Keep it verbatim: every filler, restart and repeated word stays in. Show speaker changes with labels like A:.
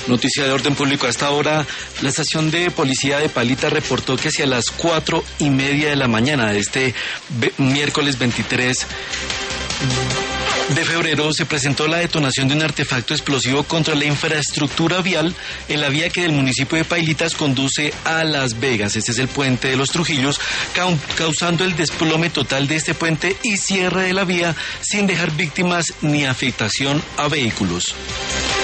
A: Noticia de orden público. Hasta ahora, la estación de policía de Pailita reportó que hacia las cuatro y media de la mañana de este miércoles veintitrés de febrero se presentó la detonación de un artefacto explosivo contra la infraestructura vial en la vía que del municipio de Pailitas conduce a Las Vegas. Este es el puente de los Trujillos, causando el desplome total de este puente y cierre de la vía sin dejar víctimas ni afectación a vehículos.